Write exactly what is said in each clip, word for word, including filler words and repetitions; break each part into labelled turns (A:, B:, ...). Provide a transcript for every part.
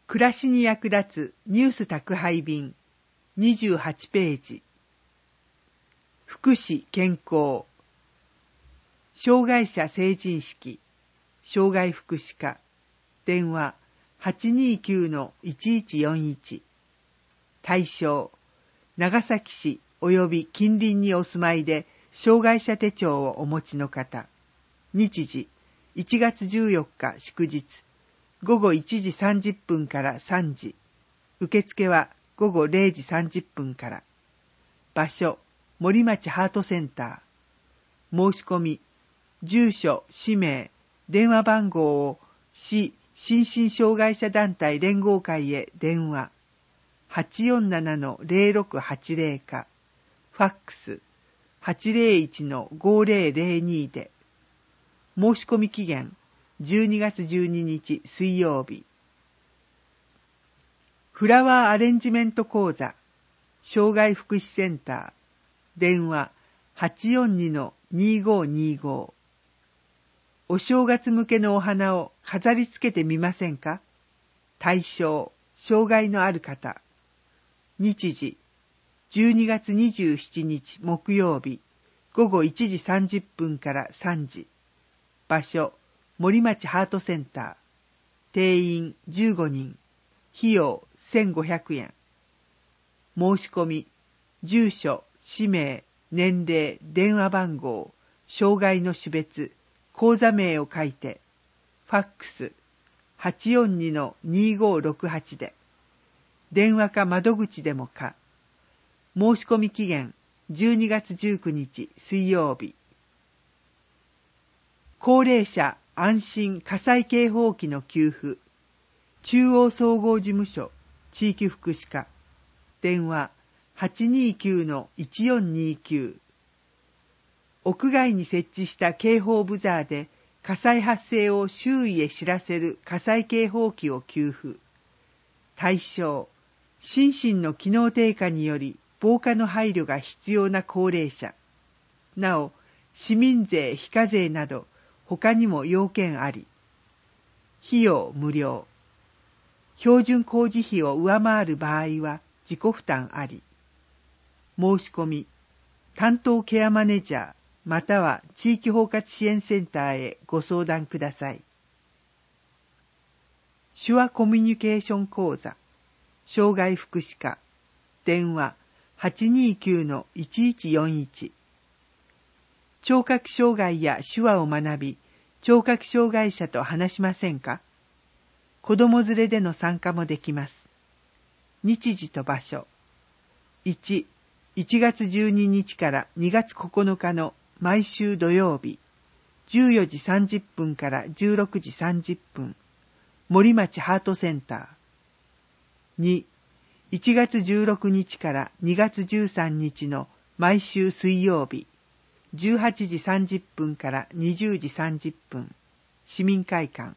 A: 暮らしに役立つニュース宅配便にじゅうはちページ。福祉健康。障害者成人式。障害福祉課。電話 はちにーきゅうのいちいちよんいち。対象、長崎市及び近隣にお住まいで障害者手帳をお持ちの方。日時、いちがつじゅうよっか祝日。ごごいちじさんじゅっぷんからさんじ。受付はごごれいじさんじゅっぷんから。場所、森町ハートセンター。申し込み、住所、氏名、電話番号を市心身障害者団体連合会へ電話。はちよんななのぜろろくはちぜろか。ファックス はちぜろいちのごぜろぜろに で。申し込み期限じゅうにがつじゅうににち水曜日。フラワーアレンジメント講座障害福祉センター電話 はちよんにのにごにご。お正月向けのお花を飾り付けてみませんか？対象、障害のある方。日時、じゅうにがつにじゅうしちにち木曜日、ごごいちじさんじゅっぷんからさんじ。場所、森町ハートセンター。定員じゅうごにん。費用せんごひゃくえん。申し込み、住所、氏名、年齢、電話番号、障害の種別、口座名を書いて、ファックス はちよんにのにごろくはち で、電話か窓口でもか。申し込み期限じゅうにがつじゅうくにち水曜日。高齢者安心火災警報器の給付。中央総合事務所地域福祉課。電話 はちにーきゅうのいちよんにきゅう。屋外に設置した警報ブザーで火災発生を周囲へ知らせる火災警報器を給付。対象、心身の機能低下により防火の配慮が必要な高齢者。なお、市民税非課税など他にも要件あり。費用無料。標準工事費を上回る場合は自己負担あり。申し込み、担当ケアマネージャーまたは地域包括支援センターへご相談ください。手話コミュニケーション講座障害福祉課電話 はちにーきゅうのいちいちよんいち。聴覚障害や手話を学び、聴覚障害者と話しませんか？子供連れでの参加もできます。日時と場所。いち、いちがつじゅうににちからにがつここのかの毎週土曜日、じゅうよじさんじゅっぷんからじゅうろくじさんじゅっぷん、森町ハートセンター。に、いちがつじゅうろくにちからにがつじゅうさんにちの毎週水曜日、じゅうはちじさんじゅっぷんからにじゅうじさんじゅっぷん、市民会館。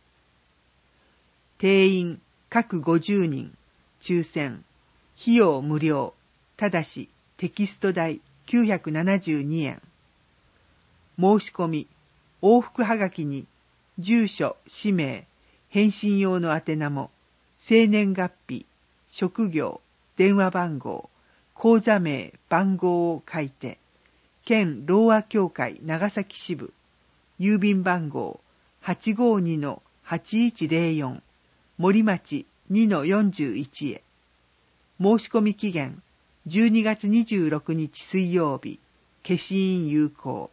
A: 定員各ごじゅうにん、抽選、費用無料、ただしテキスト代きゅうひゃくななじゅうにえん。申し込み、往復はがきに、住所、氏名、返信用の宛名も、生年月日、職業、電話番号、口座名、番号を書いて、県ろうあ協会長崎支部、郵便番号 はちごにのはちいちぜろよん、森町 にのよんじゅういち へ。申し込み期限じゅうにがつにじゅうろくにち水曜日、消印有効。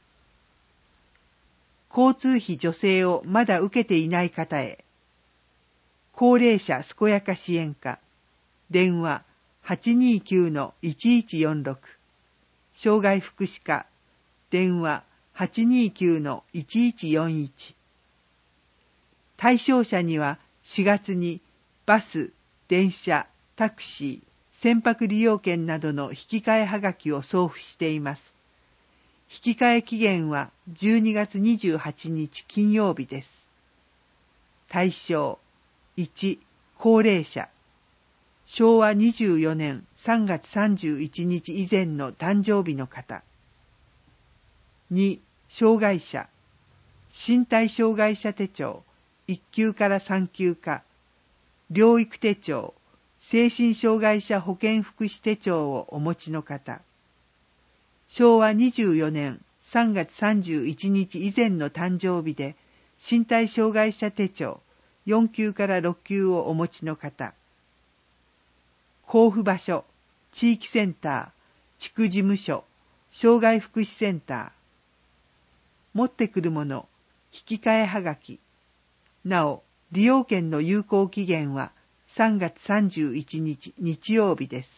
A: 交通費助成をまだ受けていない方へ。高齢者健やか支援課。電話 はちにーきゅうのいちいちよんろく。障害福祉課。電話 はちにーきゅうのいちいちよんいち。対象者にはしがつにバス、電車、タクシー、船舶利用券などの引き換えはがきを送付しています。引き換え期限はじゅうにがつにじゅうはちにち金曜日です。対象いち、高齢者。しょうわにじゅうよねんさんがつさんじゅういちにち以前の誕生日の方。に、障害者。身体障害者手帳いっきゅうからさんきゅうか。 療育手帳、精神障害者保健福祉手帳をお持ちの方、しょうわにじゅうよねんさんがつさんじゅういちにち以前の誕生日で身体障害者手帳よんきゅうからろっきゅうをお持ちの方、交付場所、地域センター、地区事務所、障害福祉センター、持ってくるもの、引き換えはがき。なお、利用券の有効期限はさんがつさんじゅういちにち日曜日です。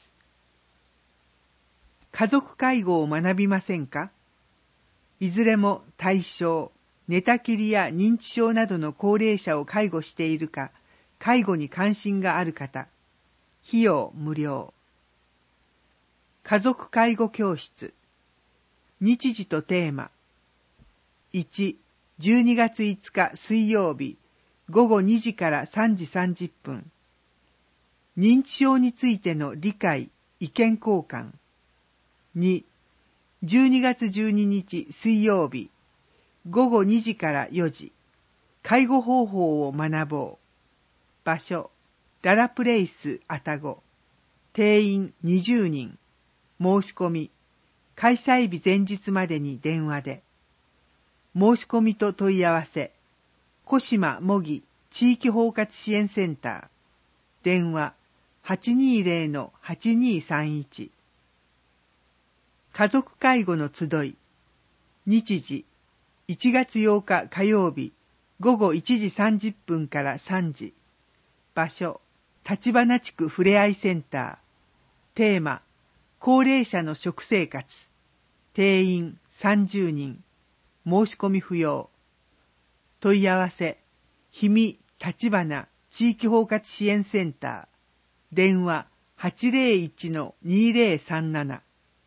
A: 家族介護を学びませんか？いずれも対象、寝たきりや認知症などの高齢者を介護しているか、介護に関心がある方、費用無料。家族介護教室。日時とテーマ。いち、じゅうにがついつか水曜日、ごごにじからさんじさんじゅっぷん。認知症についての理解、意見交換。に、じゅうにがつじゅうににち水曜日、ごごにじからよじ。介護方法を学ぼう。場所、ララプレイス愛宕。定員にじゅうにん。申し込み、開催日前日までに電話で。申し込みと問い合わせ、小島模擬地域包括支援センター。電話 はちにーぜろのはちにーさんいち。家族介護の集い。日時、いちがつようか火曜日、ごごいちじさんじゅっぷんからさんじ。場所、立花地区ふれあいセンター。テーマ、高齢者の食生活。定員さんじゅうにん。申し込み不要。問い合わせ、氷見立花地域包括支援センター。電話 はちぜろいちのにぜろさんなな。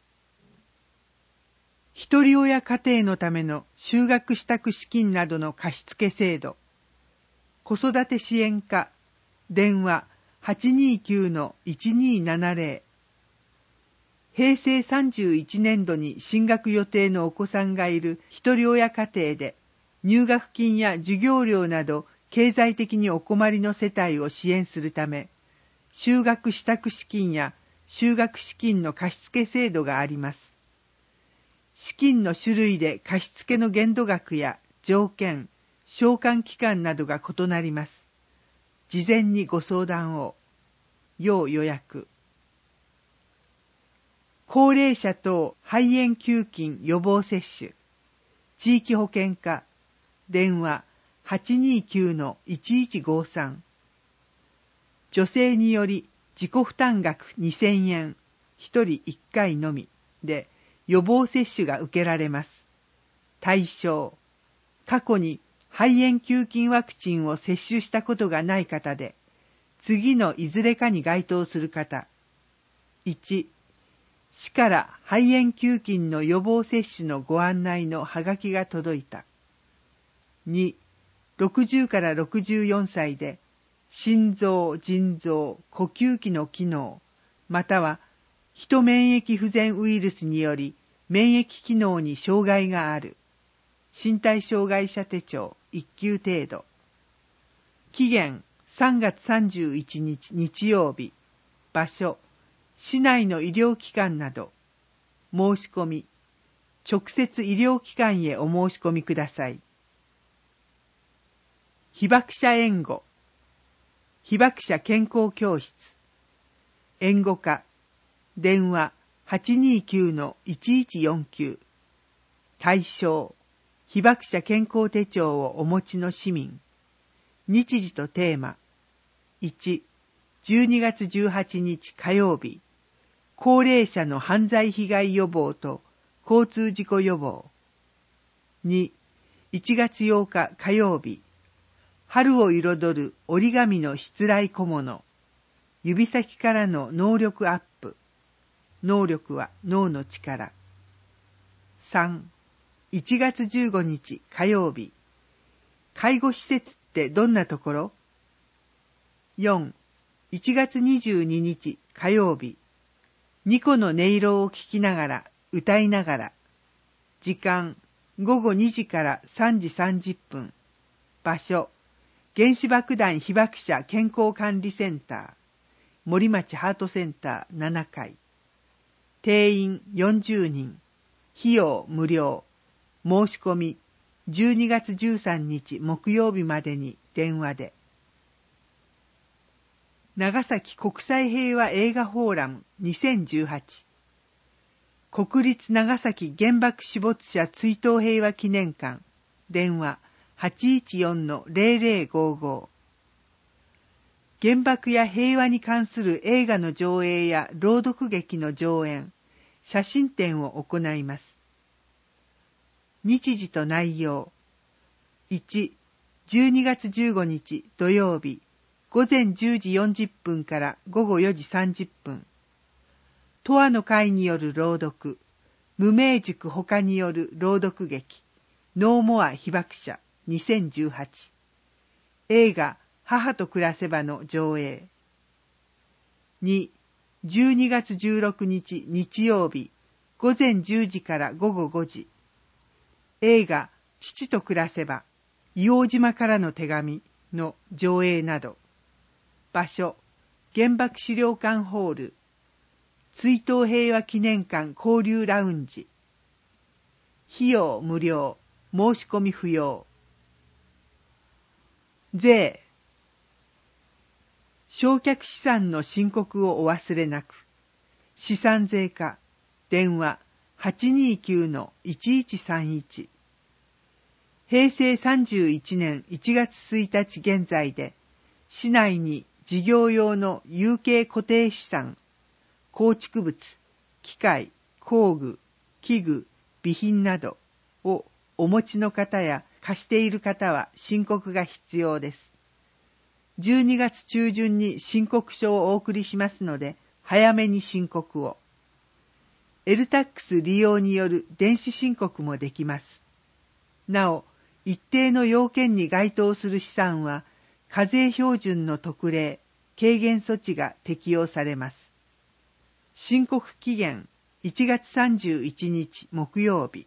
A: 一人親家庭のための就学支度資金などの貸付制度。子育て支援課。電話 はちにーきゅうのいちにーななぜろ。へいせいさんじゅういちねんどに進学予定のお子さんがいる一人親家庭で、入学金や授業料など経済的にお困りの世帯を支援するため、就学支度資金や就学資金の貸付制度があります。資金の種類で貸付の限度額や条件、償還期間などが異なります。事前にご相談を。要予約。高齢者等肺炎球菌予防接種。地域保健課。電話 はちにーきゅうのいちいちごさん。助成により自己負担額にせんえん、ひとりいっかいのみで予防接種が受けられます。対象、過去に肺炎球菌ワクチンを接種したことがない方で、次のいずれかに該当する方。いち、市から肺炎球菌の予防接種のご案内のはがきが届いた。に、ろくじゅうからろくじゅうよんさいで、心臓、腎臓、呼吸器の機能、または、ヒト免疫不全ウイルスにより免疫機能に障害がある。身体障害者手帳いっきゅう程度。期限さんがつさんじゅういちにち日曜日。場所、市内の医療機関など。申し込み、直接医療機関へお申し込みください。被爆者援護。被爆者健康教室。援護課。電話 はちにーきゅうのいちいちよんきゅう。対象、被爆者健康手帳をお持ちの市民。日時とテーマ。いち、じゅうにがつじゅうはちにち火曜日。高齢者の犯罪被害予防と交通事故予防。に、いちがつようか火曜日。春を彩る折り紙のしつらい小物。指先からの能力アップ。能力は脳の力。さん、いちがつじゅうごにち火曜日。介護施設ってどんなところ？よん、いちがつにじゅうににち火曜日。ニコの音色を聞きながら、歌いながら。時間、ごごにじからさんじさんじゅっぷん。場所、 原子爆弾被爆者健康管理センター、森町ハートセンターななかい。定員よんじゅうにん。費用無料。申し込みじゅうにがつじゅうさんにち木曜日までに電話で。長崎国際平和映画フォーラムにせんじゅうはち。国立長崎原爆死没者追悼平和記念館。電話 はちいちよんのゼロゼロごご。原爆や平和に関する映画の上映や朗読劇の上演、写真展を行います。日時と内容。いち、じゅうにがつじゅうごにち土曜日、ごぜんじゅうじよんじゅっぷんからごごよじさんじゅっぷん。とわの会による朗読、無名塾ほかによる朗読劇、ノーモア被爆者にせんじゅうはち。映画母と暮らせばの上映。に、じゅうにがつじゅうろくにち日曜日、ごぜんじゅうじからごごごじ。映画父と暮らせば、硫黄島からの手紙の上映など。場所、原爆資料館ホール、追悼平和記念館交流ラウンジ。費用無料、申し込み不要。税。償却資産の申告をお忘れなく。資産税課、電話 はちにきゅうのいちいちさんいち。へいせいさんじゅういちねんいちがつついたち現在で、市内に事業用の有形固定資産、構築物、機械、工具、器具、備品などをお持ちの方や貸している方は申告が必要です。じゅうにがつちゅうじゅんに申告書をお送りしますので、早めに申告を。エルタックス 利用による電子申告もできます。なお、一定の要件に該当する資産は、課税標準の特例、軽減措置が適用されます。申告期限いちがつさんじゅういちにち木曜日。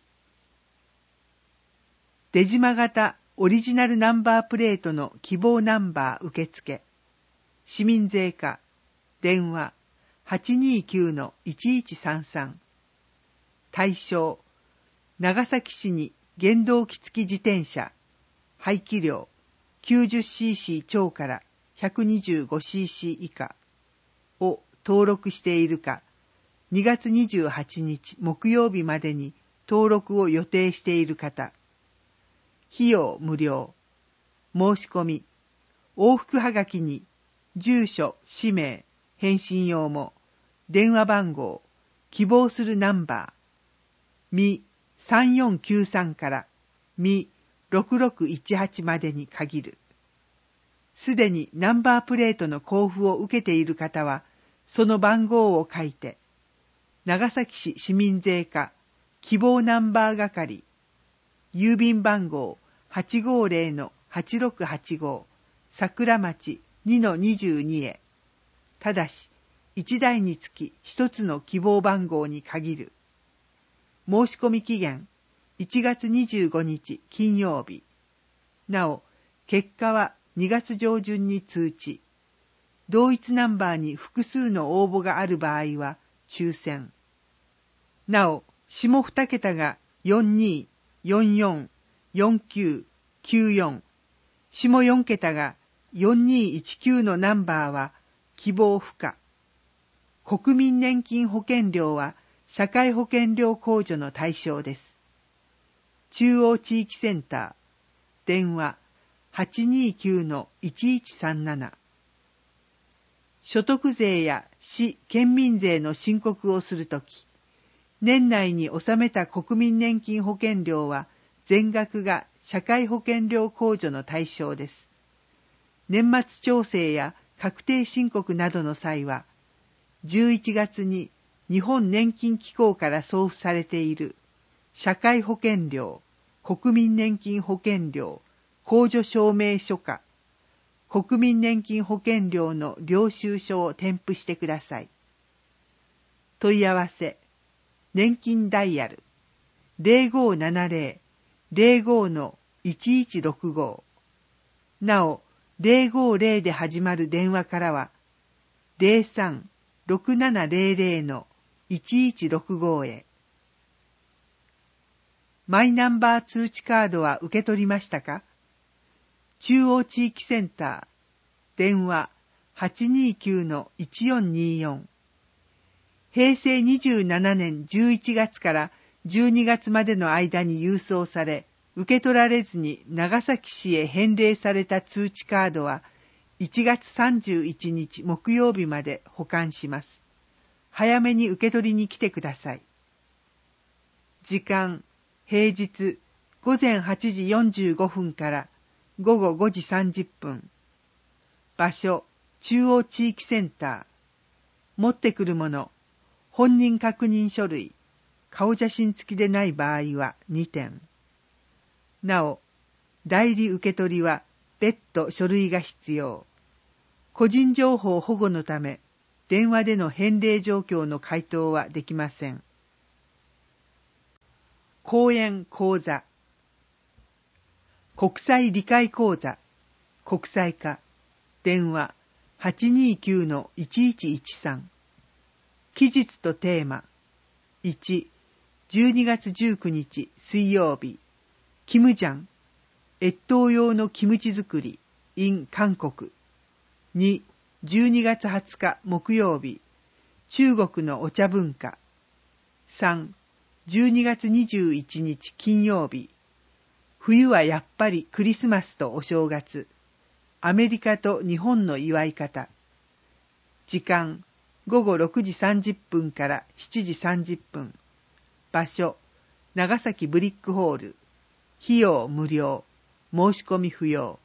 A: 出島型オリジナルナンバープレートの希望ナンバー受付。市民税課、電話 はちにきゅうのいちいちさんさん。対象、長崎市に原動機付き自転車、排気量 きゅうじゅっシーシー 超から ひゃくにじゅうごシーシー 以下を登録しているか、にがつにじゅうはちにち木曜日までに登録を予定している方。費用無料。申し込み。往復はがきに、住所、氏名、返信用も、電話番号、希望するナンバー、みさんよんきゅうさんからみろくろくいちはちまでに限る。すでにナンバープレートの交付を受けている方は、その番号を書いて、長崎市市民税課希望ナンバー係、郵便番号 はちごぜろのはちろくはちご 桜町 にのにじゅうに へ。ただし、いちだいにつきひとつの希望番号に限る。申し込み期限いちがつにじゅうごにち金曜日。なお、結果はにがつじょうじゅんに通知。同一ナンバーに複数の応募がある場合は抽選。なお、下二桁がよんによんよんよんきゅうきゅうよん、下よん桁がよんにいちきゅうのナンバーは希望不可。国民年金保険料は社会保険料控除の対象です。中央地域センター、電話 はちにきゅうのいちいちさんなな。所得税や市・県民税の申告をするとき、年内に納めた国民年金保険料は全額が社会保険料控除の対象です。年末調整や確定申告などの際は、じゅういちがつに日本年金機構から送付されている社会保険料、国民年金保険料、控除証明書か、国民年金保険料の領収書を添付してください。問い合わせ、年金ダイヤルゼロごーななゼロ ゼロごのいちいちろくご。なお、 ゼロごゼロで始まる電話からは、ゼロさん ろくななゼロゼロ のいちいちろくごへ。マイナンバー通知カードは受け取りましたか？中央地域センター、電話 はちにきゅうのいちよんによん。平成にじゅうななねんじゅういちがつからじゅうにがつまでの間に郵送され、受け取られずに長崎市へ返礼された通知カードはいちがつさんじゅういちにち木曜日まで保管します。早めに受け取りに来てください。時間、平日ごぜんはちじよんじゅうごふんからごごごじさんじゅっぷん。場所、中央地域センター。持ってくるもの、本人確認書類、顔写真付きでない場合はにてん。なお、代理受け取りは別途書類が必要。個人情報保護のため、電話での返礼状況の回答はできません。講演講座。国際理解講座。国際化。電話 はちにきゅうのいちいちいちさん。期日とテーマ。いち、じゅうにがつじゅうくにち水曜日。キムジャン。越冬用のキムチ作り in 韓国。に、じゅうにがつはつか木曜日。中国のお茶文化。さん、じゅうにがつにじゅういちにち金曜日。冬はやっぱりクリスマスとお正月。アメリカと日本の祝い方。時間、ごごろくじさんじゅっぷんからしちじさんじゅっぷん。場所、長崎ブリックホール。費用無料。申し込み不要。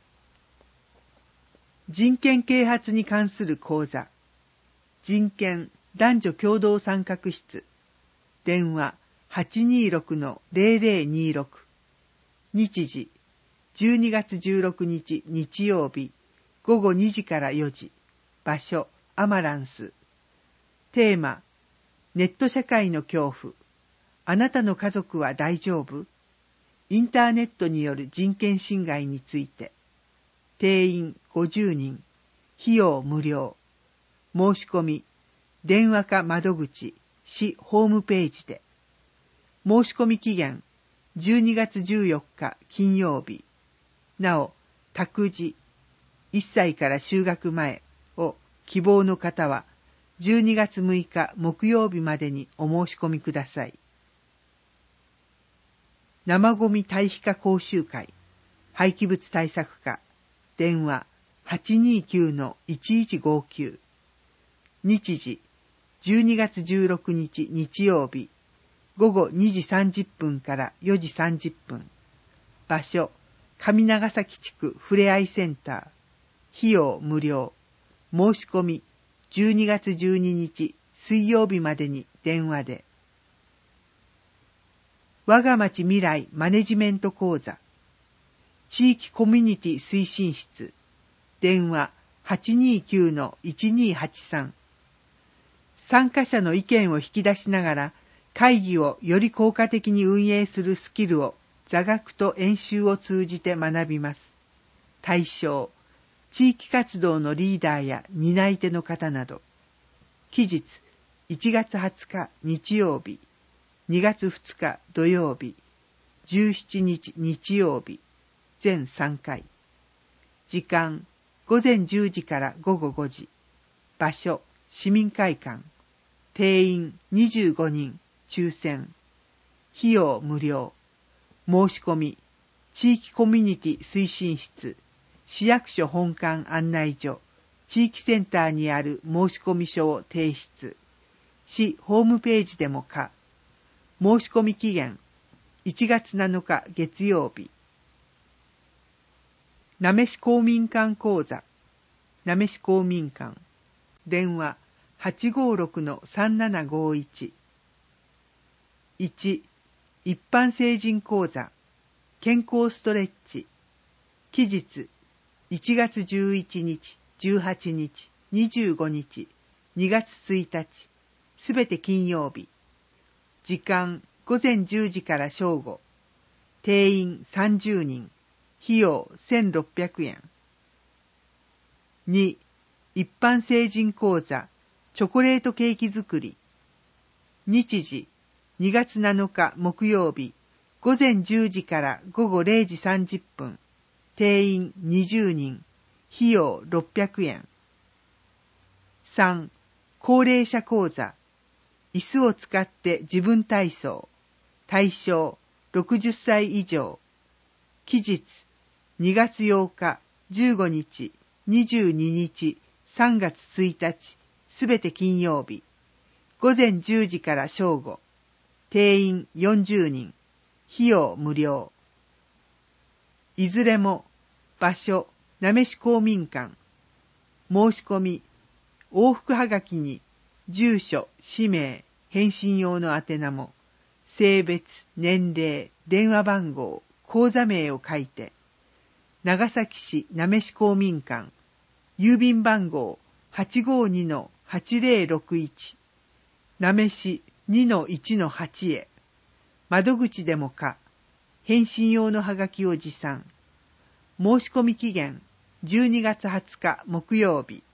A: 人権啓発に関する講座。人権男女共同参画室。電話 はちにろくのゼロゼロにろく。日時、じゅうにがつじゅうろくにち日曜日、ごごにじからよじ。場所、アマランス。テーマ、ネット社会の恐怖。あなたの家族は大丈夫？インターネットによる人権侵害について。定員ごじゅうにん。費用無料。申し込み、電話か窓口、市ホームページで。申し込み期限、じゅうにがつじゅうよっか金曜日。なお、託児、いっさいから就学前を希望の方は、じゅうにがつむいか木曜日までにお申し込みください。生ゴミ堆肥化講習会、廃棄物対策課、電話 はちにきゅうのいちいちごきゅう。日時、じゅうにがつじゅうろくにち日曜日、ごごにじさんじゅっぷんからよじさんじゅっぷん。場所、上長崎地区ふれあいセンター。費用無料。申し込み、じゅうにがつじゅうににち水曜日までに電話で。我が町未来マネジメント講座。地域コミュニティ推進室。電話 はちにきゅうのいちにはちさん。参加者の意見を引き出しながら会議をより効果的に運営するスキルを座学と演習を通じて学びます。対象、地域活動のリーダーや担い手の方など。期日、いちがつはつか日曜日、にがつふつか土曜日、じゅうしちにち日曜日、全さんかい。時間、ごぜんじゅうじからごごごじ。場所、市民会館。定員にじゅうごにん、抽選。費用無料。申し込み、地域コミュニティ推進室、市役所本館案内所、地域センターにある申込書を提出。市ホームページでも可。申し込み期限、いちがつなのか月曜日。なめし公民館講座。なめし公民館。電話 はちごろくのさんななごいち。いち、一般成人講座。健康ストレッチ。期日、いちがつじゅういちにち、じゅうはちにち、にじゅうごにち、にがつついたち、すべて金曜日。時間、ごぜんじゅうじから正午。定員さんじゅうにん。費用せんろっぴゃくえん。 に、一般成人講座、チョコレートケーキ作り。日時、にがつなのか木曜日、午前じゅうじから午後れいじさんじゅっぷん。定員にじゅうにん。費用ろっぴゃくえん。さん、高齢者講座。椅子を使って自分体操。対象ろくじゅっさい以上。期日にがつようか、じゅうごにち、にじゅうににち、さんがつついたち、すべて金曜日。午前じゅうじから正午。定員よんじゅうにん。費用無料。いずれも場所、なめし公民館。申し込み、往復はがきに住所、氏名、返信用の宛名も、性別、年齢、電話番号、口座名を書いて、長崎市なめし公民館、郵便番号 はちごにのはちぜろろくいち、なめし にのいちのはち へ、窓口でもか、返信用のはがきを持参。申し込み期限じゅうにがつはつか木曜日。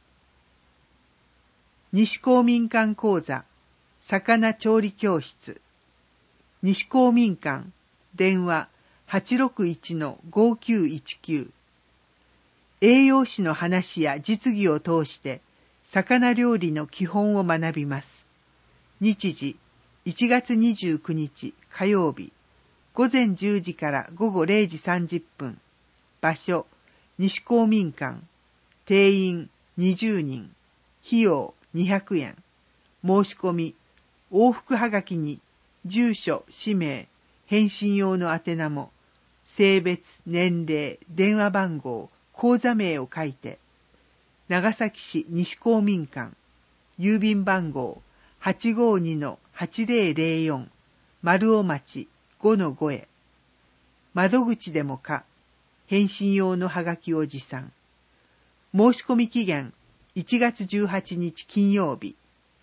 A: 西公民館講座、魚調理教室。西公民館、電話 はちろくいちのごきゅういちきゅう。栄養士の話や実技を通して、魚料理の基本を学びます。日時、いちがつにじゅうくにち火曜日、午前じゅうじから午後れいじさんじゅっぷん。場所、西公民館。定員にじゅうにん。費用にひゃくえん。申し込み、往復はがきに住所、氏名、返信用の宛名も、性別、年齢、電話番号、口座名を書いて、長崎市西公民館、郵便番号 はちごにのはちぜろぜろよん、丸尾町 ごのご へ、窓口でもか、返信用のはがきを持参。申し込み期限いちがつじゅうはちにち金曜日。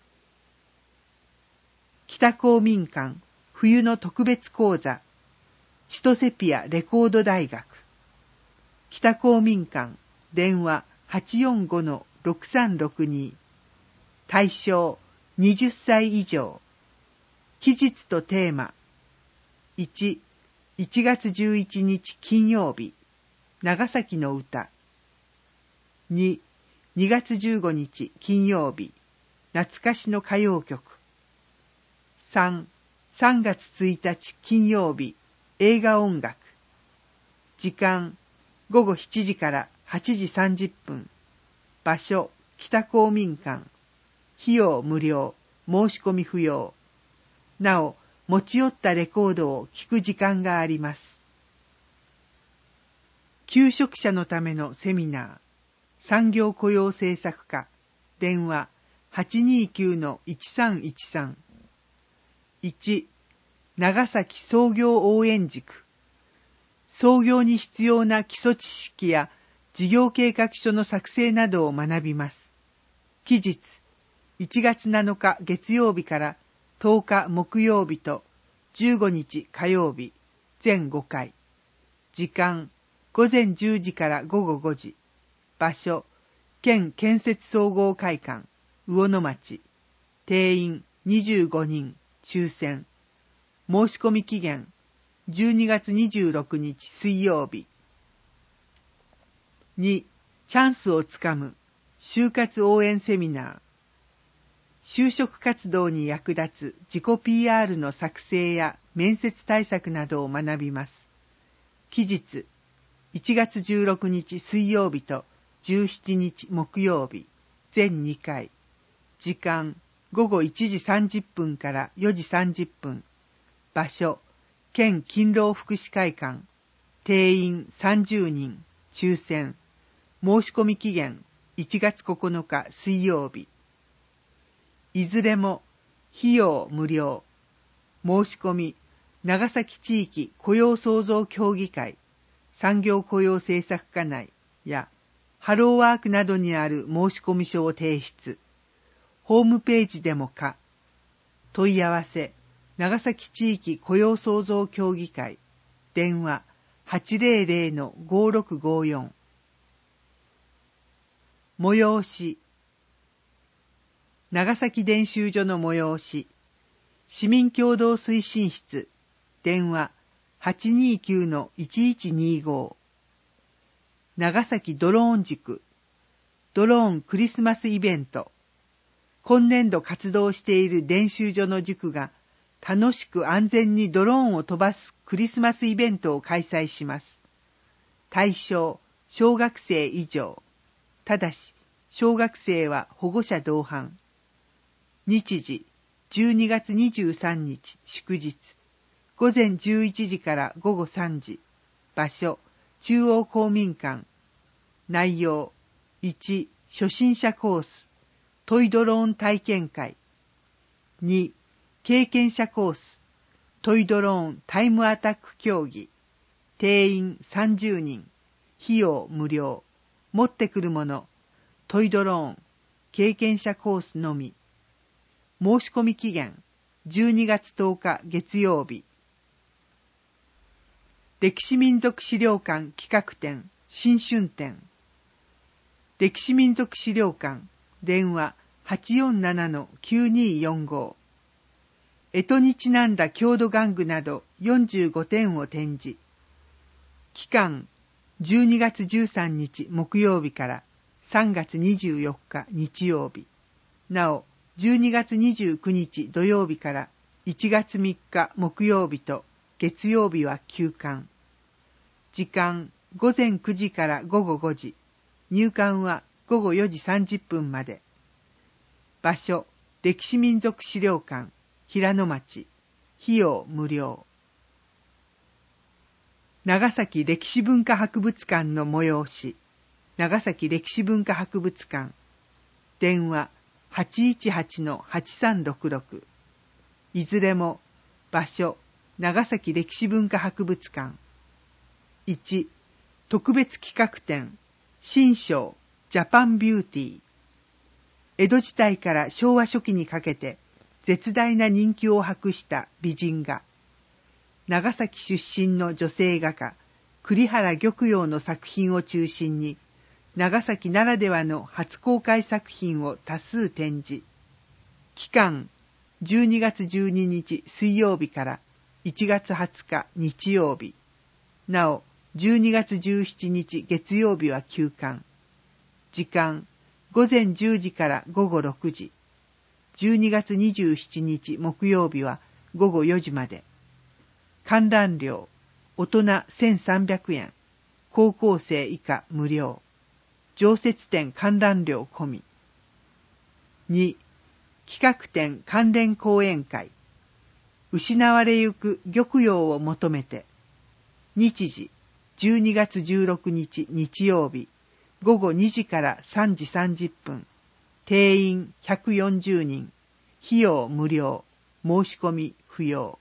A: 北公民館冬の特別講座、千歳ピアレコード大学。北公民館、電話 はちよんごのろくさんろくに。対象はたち以上。期日とテーマ。いち、いちがつじゅういちにち金曜日、長崎の歌。に、にがつじゅうごにち金曜日、懐かしの歌謡曲。さん、さんがつついたち金曜日、映画音楽。時間、ごごしちじからはちじさんじゅっぷん。場所、北公民館。費用無料、申し込み不要。なお、持ち寄ったレコードを聴く時間があります。求職者のためのセミナー。産業雇用政策課。電話 はちにきゅうのいちさんいちさん。いち、長崎創業応援塾。創業に必要な基礎知識や事業計画書の作成などを学びます。期日、いちがつなのか月曜日からとおか木曜日とじゅうごにち火曜日、全ごかい。時間、ごぜんじゅうじからごごごじ。場所、県建設総合会館、魚の町。定員にじゅうごにん、抽選。申し込み期限、じゅうにがつにじゅうろくにち水曜日。に、チャンスをつかむ、就活応援セミナー。就職活動に役立つ自己 ピーアール の作成や面接対策などを学びます。期日、いちがつじゅうろくにち水曜日とじゅうしちにち木曜日、全にかい。時間、ごごいちじさんじゅっぷんからよじさんじゅっぷん。場所、県勤労福祉会館。定員さんじゅうにん、抽選。申し込み期限いちがつここのか水曜日。いずれも費用無料。申し込み、長崎地域雇用創造協議会、産業雇用政策課内やハローワークなどにある申し込み書を提出。ホームページでもか。問い合わせ、長崎地域雇用創造協議会。電話 はちぜろぜろのごろくごよん。 催し。長崎伝習所の催し。市民共同推進室。電話 はちにーきゅうのいちいちにーご。長崎ドローン塾。ドローンクリスマスイベント。今年度活動している伝習所の塾が楽しく安全にドローンを飛ばすクリスマスイベントを開催します。対象、小学生以上。ただし、小学生は保護者同伴。日時、じゅうにがつにじゅうさんにち祝日。午前じゅういちじから午後さんじ。場所、中央公民館。内容、いち、初心者コース。トイドローン体験会。に、経験者コース。トイドローンタイムアタック競技。定員さんじゅうにん。費用無料。持ってくるもの。トイドローン。経験者コースのみ。申し込み期限。じゅうにがつとおか月曜日。歴史民族資料館企画展新春展。歴史民族資料館電話 はちよんななのきゅうにーよんご。干支にちなんだ郷土玩具などよんじゅうごてんを展示。期間じゅうにがつじゅうさんにち木曜日からさんがつにじゅうよっか日曜日。なおじゅうにがつにじゅうくにち土曜日からいちがつみっか木曜日と月曜日は休館。時間ごぜんくじからごごごじ。入館はごごよじさんじゅっぷんまで。場所、歴史民族資料館、平野町。費用無料。長崎歴史文化博物館の催し。長崎歴史文化博物館。電話 はちいちはちのはちさんろくろく。いずれも場所、長崎歴史文化博物館。いち、特別企画展、新章、ジャパンビューティー。江戸時代から昭和初期にかけて絶大な人気を博した美人画。長崎出身の女性画家、栗原玉葉の作品を中心に、長崎ならではの初公開作品を多数展示。期間、じゅうにがつじゅうににち水曜日からいちがつはつか日曜日。なお、じゅうにがつじゅうしちにち月曜日は休館。時間、ごぜんじゅうじからごごろくじ。じゅうにがつにじゅうしちにち木曜日はごごよじまで。観覧料、大人せんさんびゃくえん。高校生以下無料。常設展観覧料込み。に、企画展関連講演会。失われゆく玉葉を求めて。日時、じゅうにがつじゅうろくにち日曜日、ごごにじからさんじさんじゅっぷん。定員ひゃくよんじゅうにん。費用無料。申し込み不要。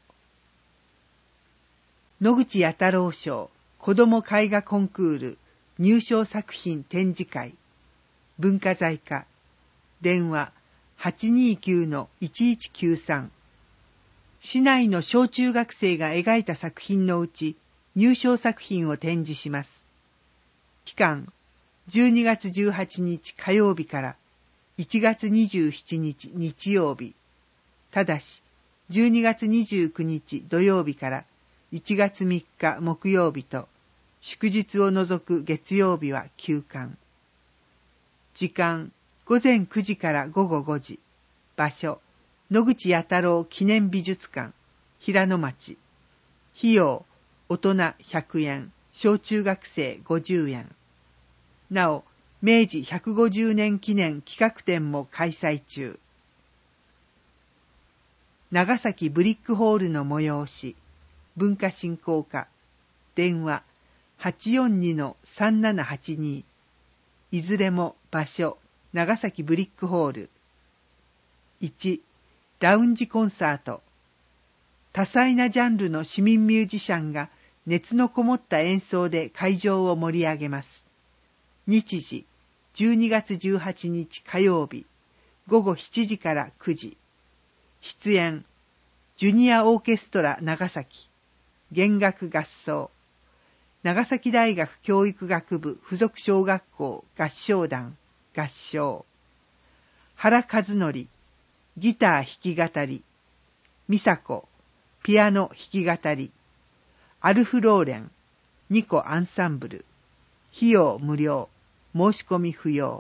A: 野口弥太郎賞子ども絵画コンクール入賞作品展示会。文化財課。電話 はちにーきゅうのいちいちきゅうさん。市内の小中学生が描いた作品のうち入賞作品を展示します。期間じゅうにがつじゅうはちにち火曜日からいちがつにじゅうしちにち日曜日。ただしじゅうにがつにじゅうくにち土曜日からいちがつみっか木曜日と祝日を除く月曜日は休館。時間ごぜんくじからごごごじ。場所野口弥太郎記念美術館平野町。費用大人ひゃくえん、小中学生ごじゅうえん。なお明治ひゃくごじゅうねん記念企画展も開催中。長崎ブリックホールの催し。文化振興課。電話 はちよんにのさんななはちに。いずれも場所長崎ブリックホール。いち、ラウンジコンサート。多彩なジャンルの市民ミュージシャンが熱のこもった演奏で会場を盛り上げます。日時じゅうにがつじゅうはちにち火曜日ごごしちじからくじ。出演ジュニアオーケストラ長崎、弦楽合奏、長崎大学教育学部附属小学校合唱団、 合唱。原和則、ギター弾き語り。美佐子、ピアノ弾き語り。アルフ・ローレン、ニコアンサンブル。費用無料。申し込み不要。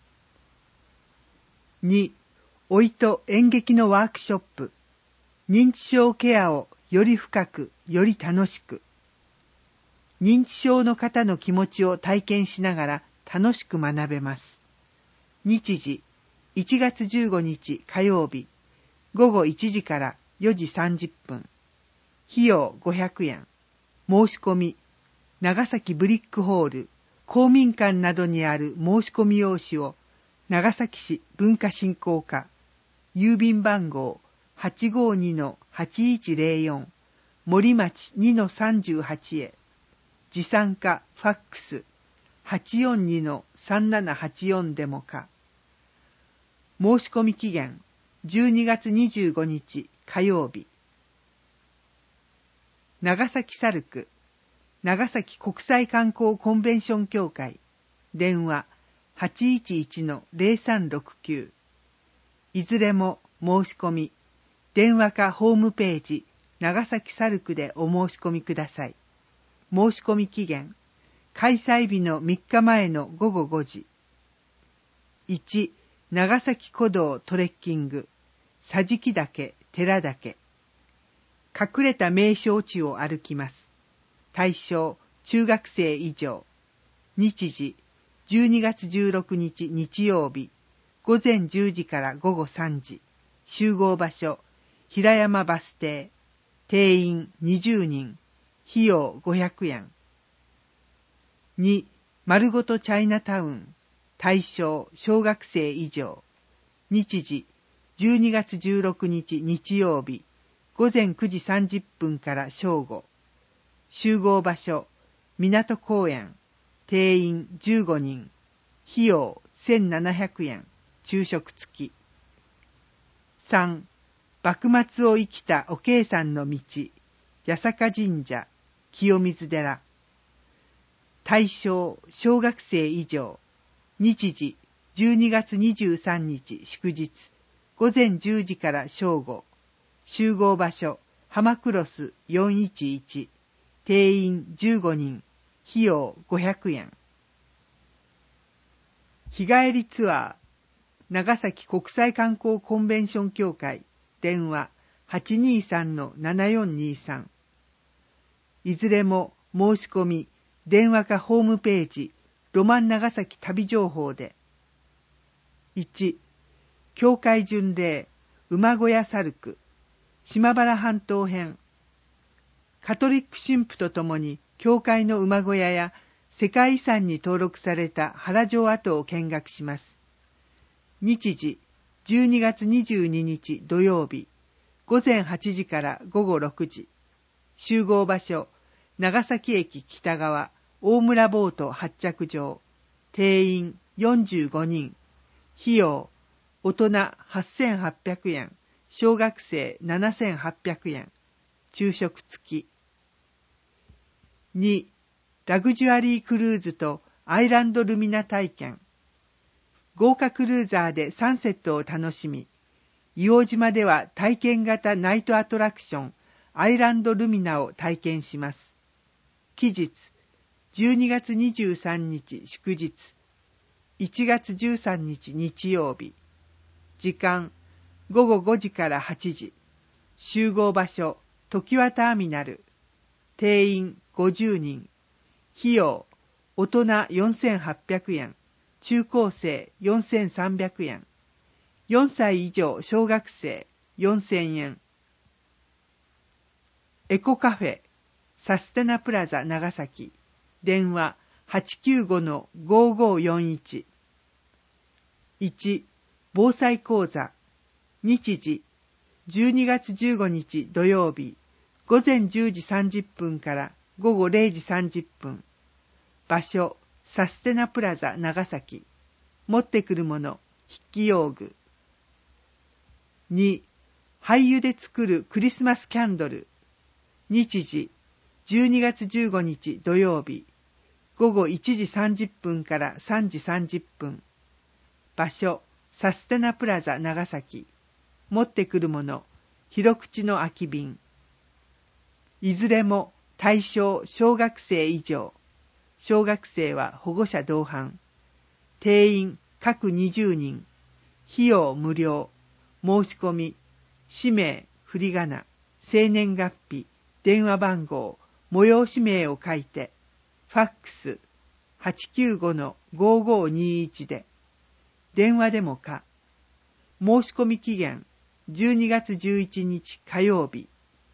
A: に、老いと演劇のワークショップ。認知症ケアをより深く、より楽しく。認知症の方の気持ちを体験しながら楽しく学べます。日時、いちがつじゅうごにち火曜日、ごごいちじからよじさんじゅっぷん。費用ごひゃくえん。申し込み、長崎ブリックホール、公民館などにある申し込み用紙を、長崎市文化振興課、郵便番号 はちごにのはちいちぜろよん、森町 にのさんじゅうはち へ、持参かファックス はちよんにのさんななはちよん でもか。申し込み期限じゅうにがつにじゅうごにち火曜日。長崎サルク、長崎国際観光コンベンション協会、電話 はちいちいちのぜろさんろくきゅう。いずれも申し込み、電話かホームページ、長崎サルクでお申し込みください。申し込み期限、開催日のみっかまえのごごごじ。いち、長崎古道トレッキング、桟敷岳、寺岳。隠れた名勝地を歩きます。対象、中学生以上。日時、じゅうにがつじゅうろくにち日曜日、ごぜんじゅうじからごごさんじ。集合場所、平山バス停。定員にじゅうにん。費用ごひゃくえん。に、丸ごとチャイナタウン。対象、小学生以上。日時、じゅうにがつじゅうろくにち日曜日、ごぜんくじさんじゅっぷんから正午。集合場所、港公園。定員じゅうごにん。費用せんななひゃくえん。昼食付き。さん、幕末を生きたおけいさんの道。八坂神社、清水寺。対象、小学生以上。日時、じゅうにがつにじゅうさんにち祝日、ごぜんじゅうじから正午。集合場所、浜クロスよんいちいち。定員じゅうごにん。費用ごひゃくえん。日帰りツアー、長崎国際観光コンベンション協会、電話 はちにさんのななよんにさん。いずれも申し込み、電話かホームページ、ロマン長崎旅情報で。いち、教会巡礼、馬小屋サルク、島原半島編。カトリック神父とともに、教会の馬小屋や世界遺産に登録された原城跡を見学します。日時、じゅうにがつにじゅうににち土曜日、ごぜんはちじからごごろくじ。集合場所、長崎駅北側、大村ボート発着場。定員よんじゅうごにん。費用、大人はっせんはっぴゃくえん、小学生ななせんはっぴゃくえん。昼食付き。に、ラグジュアリークルーズとアイランドルミナ体験。豪華クルーザーでサンセットを楽しみ、硫黄島では体験型ナイトアトラクション、アイランドルミナを体験します。期日、じゅうにがつにじゅうさんにち祝日、いちがつじゅうさんにち日曜日。時間、ごごごじからはちじ。集合場所、常盤ターミナル。定員ごじゅうにん。費用、大人よんせんはっぴゃくえん。中高生よんせんさんびゃくえん。よんさい以上小学生よんせんえん。エコカフェ、サステナプラザ長崎。電話 はちきゅうごのごごよんいち。いち、防災講座。日時、じゅうにがつじゅうごにち土曜日、ごぜんじゅうじさんじゅっぷんからごごれいじさんじゅっぷん。場所、サステナプラザ長崎。持ってくるもの、筆記用具。に、廃油で作るクリスマスキャンドル。日時、じゅうにがつじゅうごにち土曜日、ごごいちじさんじゅっぷんからさんじさんじゅっぷん。 場所、サステナプラザ長崎。持ってくるもの、広口の空き瓶。いずれも対象小学生以上。小学生は保護者同伴。定員各にじゅうにん。費用無料。申し込み、氏名、振り仮名、生年月日、電話番号、催し名を書いて、ファックス はちきゅうごのごーごーにーいち で、電話でもか。申し込み期限じゅうにがつじゅういちにち火曜日。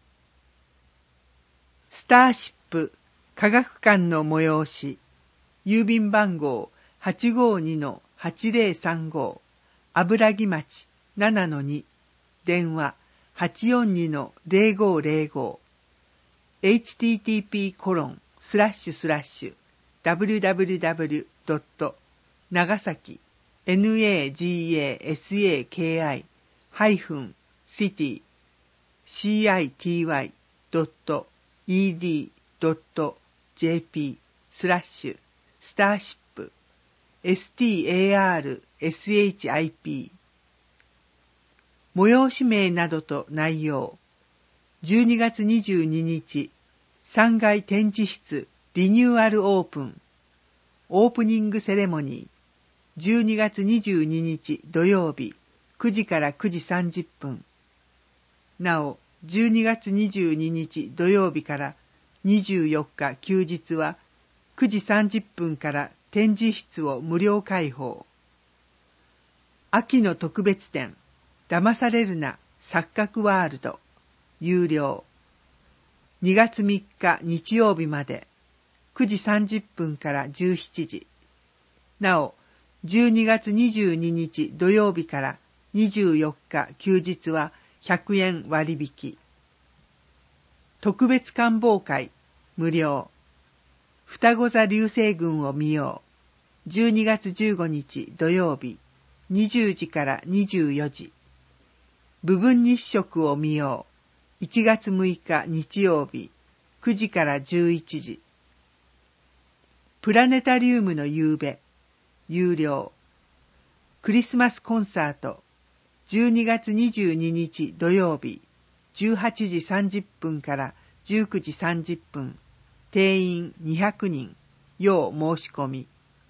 A: スターシップ科学館の催し、郵便番号 はちごーにのはちぜろさんご、油木町 ななのに、電話 はちよんにのぜろごーぜろご、エイチティーティーピーコロンスラッシュスラッシュダブリューダブリューダブリュードット長崎 ナガサキ ハイフン シティ シーアイティーワイ ドット イーディー ドット ジェーピー スラッシュスターシップ スターシップ 催し名などと内容。じゅうにがつにじゅうににち、さんがい展示室リニューアルオープン。オープニングセレモニー。じゅうにがつにじゅうににち土曜日、くじからくじさんじゅっぷん。なお、じゅうにがつにじゅうににち土曜日からにじゅうよっか休日は、くじさんじゅっぷんから展示室を無料開放。秋の特別展、騙されるな錯覚ワールド、有料。にがつみっか日曜日まで、くじさんじゅっぷんからじゅうしちじ。なお、じゅうにがつにじゅうににち土曜日からにじゅうよっか休日はひゃくえん割引。特別観望会、無料。双子座流星群を見よう。じゅうにがつじゅうごにち土曜日、にじゅうじからにじゅうよじ。部分日食を見よう。いちがつむいか日曜日、くじからじゅういちじ。プラネタリウムの夕べ、有料。クリスマスコンサート、じゅうにがつにじゅうににち土曜日、じゅうはちじさんじゅっぷんからじゅうくじさんじゅっぷん。定員にひゃくにん、要申し込み。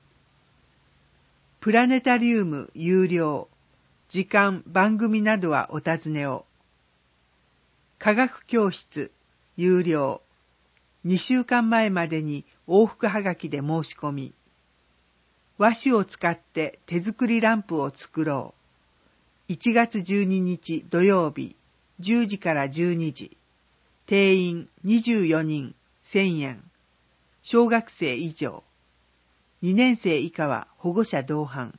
A: プラネタリウム有料。時間、番組などはお尋ねを。科学教室、有料。にしゅうかんまえまでに往復はがきで申し込み。和紙を使って手作りランプを作ろう。いちがつじゅうににち土曜日、じゅうじからじゅうにじ。定員にじゅうよにん、せんえん。小学生以上。にねんせい以下は保護者同伴。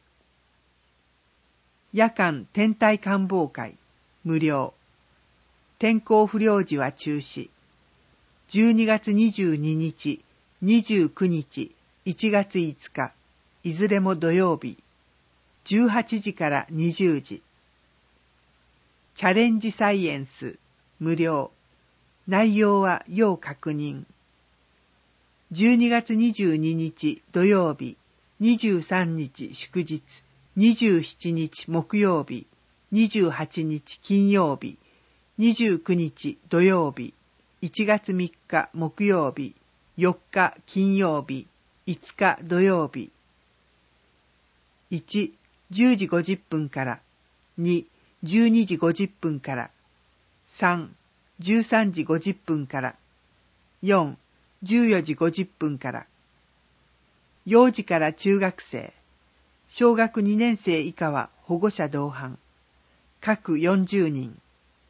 A: 夜間天体観望会、無料。天候不良時は中止。じゅうにがつにじゅうににち、にじゅうくにち、いちがついつか、いずれも土曜日、じゅうはちじからにじゅうじ。チャレンジサイエンス、無料。内容は要確認。じゅうにがつにじゅうににち土曜日、にじゅうさんにち祝日、にじゅうしちにち木曜日、にじゅうはちにち金曜日、にじゅうくにち土曜日、いちがつみっか木曜日、よっか金曜日、いつか土曜日。いち、じゅうじごじゅっぷんから。に、じゅうにじごじゅっぷんから。さん、じゅうさんじごじゅっぷんから。よん、じゅうよじごじゅっぷんから。幼児から中学生。小学にねんせい以下は保護者同伴。各よんじゅうにん。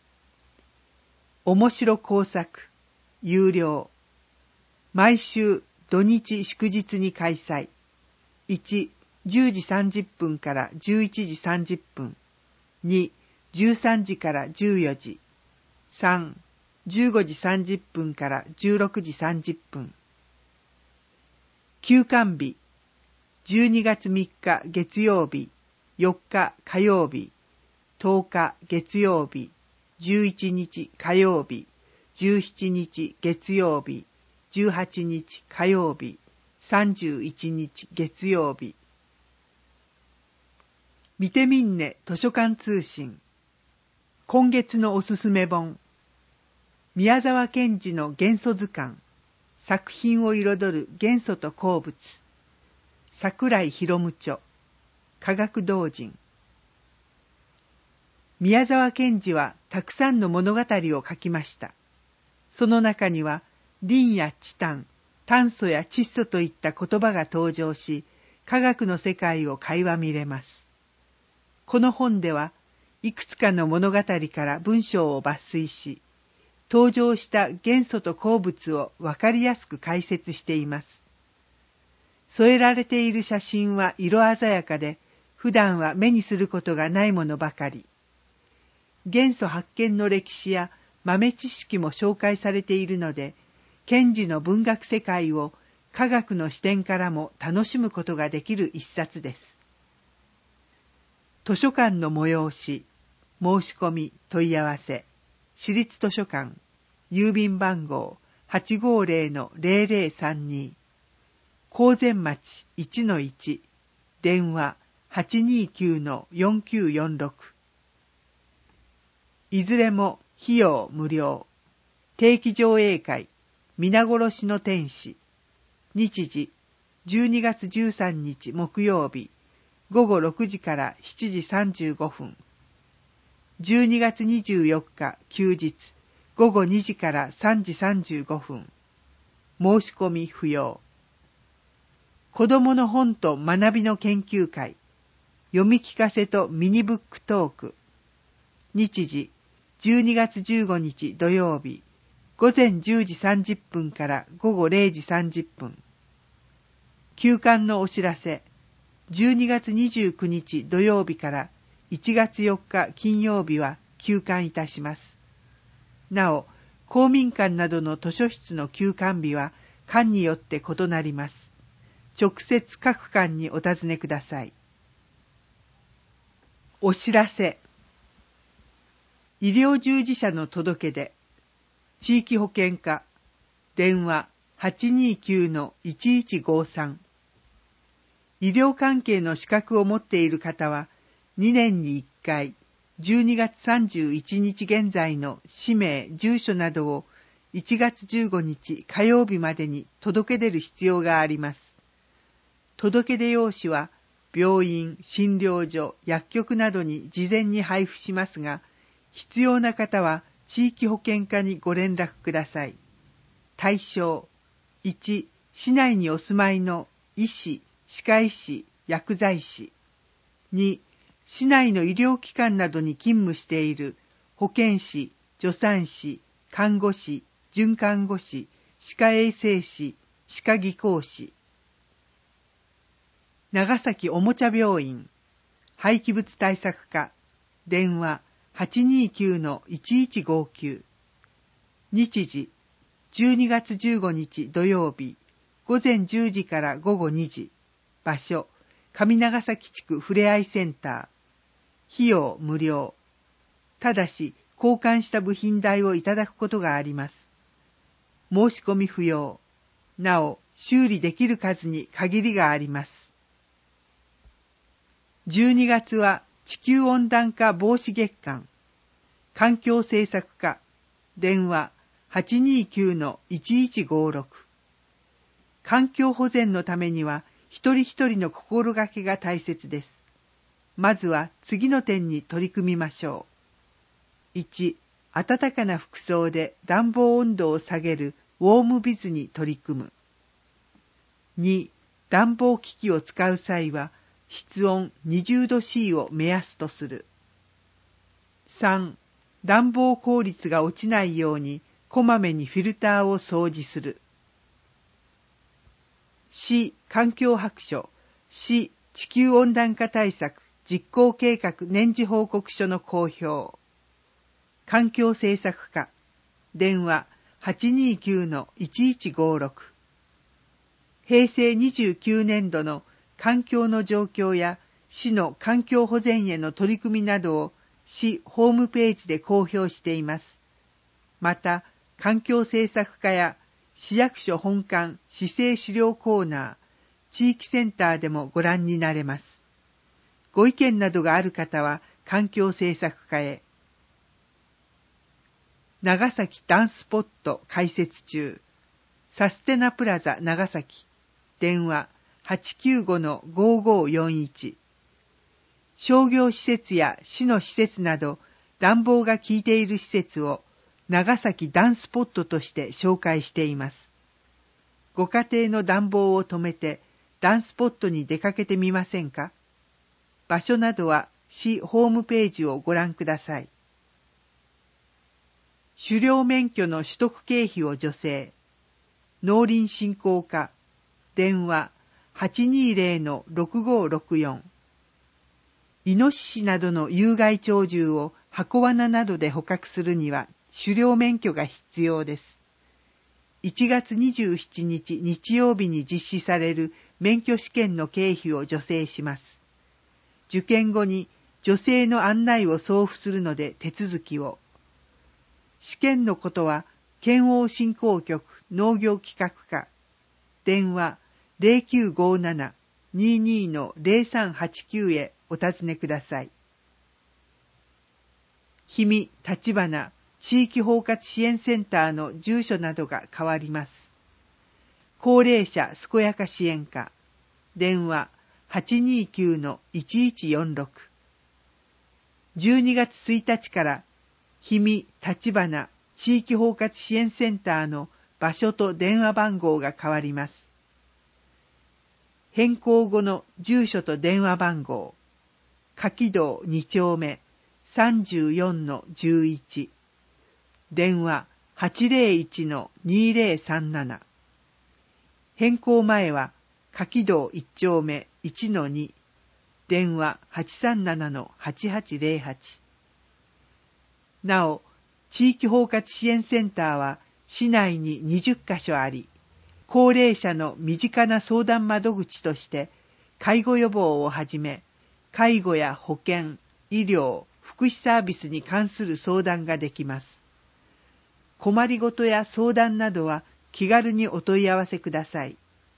A: 面白工作。有料。毎週土日祝日に開催。いち、じゅうじさんじゅっぷんからじゅういちじさんじゅっぷん。に、じゅうさんじからじゅうよじ。さん、じゅうごじさんじゅっぷんからじゅうろくじさんじゅっぷん。休館日。じゅうにがつみっか月曜日、よっか火曜日、とおか月曜日、じゅういちにち火曜日、じゅうしちにち月曜日、じゅうはちにち火曜日、さんじゅういちにち月曜日。 見てみんね図書館通信。今月のおすすめ本。宮沢賢治の元素図鑑。作品を彩る元素と鉱物。桜井博夢著。科学同人。宮沢賢治はたくさんの物語を書きました。その中には、リンやチタン、炭素や窒素といった言葉が登場し、科学の世界を垣間見れます。この本では、いくつかの物語から文章を抜粋し、登場した元素と鉱物をわかりやすく解説しています。添えられている写真は色鮮やかで、普段は目にすることがないものばかり。元素発見の歴史や豆知識も紹介されているので、賢治の文学世界を科学の視点からも楽しむことができる一冊です。図書館の催し、申し込み、問い合わせ、市立図書館、郵便番号 はちごーぜろのぜろぜろさんに、高善町 いちのいち、電話 はちにーきゅうのよんきゅうよんろく。いずれも費用無料。定期上映会、皆殺しの天使。日時、じゅうにがつじゅうさんにち木曜日、ごごろくじからしちじさんじゅうごふん。じゅうにがつにじゅうよっか休日、ごごにじからさんじさんじゅうごふん。申し込み不要。子供の本と学びの研究会、読み聞かせとミニブックトーク。日時、じゅうにがつじゅうごにち土曜日、ごぜんじゅうじさんじゅっぷんからごごれいじさんじゅっぷん。休刊のお知らせ。じゅうにがつにじゅうくにち土曜日からいちがつよっか金曜日は休刊いたします。なお、公民館などの図書室の休館日は館によって異なります。直接各館にお尋ねください。お知らせ。医療従事者の届け出。地域保険課。電話 はちにーきゅうのいちいちごさん。医療関係の資格を持っている方は、にねんにいっかい、じゅうにがつさんじゅういちにち現在の氏名、住所などをいちがつじゅうごにち火曜日までに届け出る必要があります。届け出用紙は、病院、診療所、薬局などに事前に配布しますが、必要な方は地域保険課にご連絡ください。対象、いち、市内にお住まいの医師、歯科医師、薬剤師。に、市内の医療機関などに勤務している保健師、助産師、看護師、准看護師、歯科衛生士、歯科技工士。長崎おもちゃ病院、廃棄物対策課、電話 はちにーきゅうのいちいちごきゅう。日時、じゅうにがつじゅうごにち土曜日、ごぜんじゅうじからごごにじ。場所、上長崎地区ふれあいセンター。費用無料。ただし、交換した部品代をいただくことがあります。申し込み不要。なお、修理できる数に限りがあります。じゅうにがつは地球温暖化防止月間。環境政策課。電話 はちにーきゅうのいちいちごろく。環境保全のためには、一人一人の心がけが大切です。まずは次の点に取り組みましょう。いち、暖かな服装で暖房温度を下げるウォームビズに取り組む。に、暖房機器を使う際は室温にじゅうどシーを目安とする。さん、暖房効率が落ちないようにこまめにフィルターを掃除する。市環境白書、市地球温暖化対策実行計画年次報告書の公表。環境政策課、電話 はちにーきゅうのいちいちごろく。へいせいにじゅうきゅうねんどの環境の状況や市の環境保全への取り組みなどを市ホームページで公表しています。また、環境政策課や市役所本館市政資料コーナー、地域センターでもご覧になれます。 ご意見などがある方は環境政策課へ。長崎ダンスポット開設中。サステナプラザ長崎。電話 はちきゅうごのごーごーよんいち。商業施設や市の施設など暖房が効いている施設を長崎ダンスポットとして紹介しています。ご家庭の暖房を止めてダンスポットに出かけてみませんか？場所などは市ホームページをご覧ください。狩猟免許の取得経費を助成。農林振興課。電話 はちにーぜろのろくごーろくよん。イノシシなどの有害鳥獣を箱罠などで捕獲するには狩猟免許が必要です。いちがつにじゅうしちにち日曜日に実施される免許試験の経費を助成します。受験後に助成の案内を送付するので手続きを。試験のことは県央振興局農業企画課。電話 ゼロきゅうごーなな にーにーのぜろさんはちきゅう へお尋ねください。氷見立花地域包括支援センターの住所などが変わります。高齢者健やか支援課。電話 はちにーきゅうのいちいちよんろく。じゅうにがつついたちから氷見立花地域包括支援センターの場所と電話番号が変わります。変更後の住所と電話番号。柿道に丁目 さんじゅうよんのじゅういち。電話 はちぜろいちのにぜろさんなな。変更前は柿道いち丁目いちのに。電話 はちさんななのはちはちぜろはち。なお、地域包括支援センターは市内ににじゅっかしょあり、高齢者の身近な相談窓口として、介護予防をはじめ、介護や保健、医療、福祉サービスに関する相談ができます。困りごとや相談などは気軽にお問い合わせください。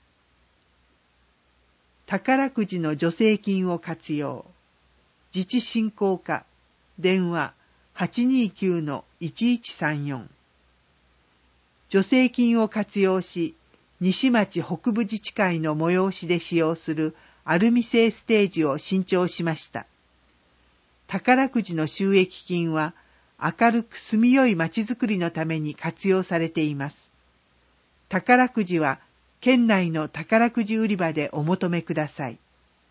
A: 宝くじの助成金を活用。自治振興課。電話 はちにーきゅうのいちいちさんよん。助成金を活用し、西町北部自治会の催しで使用するアルミ製ステージを新調しました。宝くじの収益金は明るく住みよい町づくりのために活用されています。宝くじは県内の宝くじ売り場でお求めください。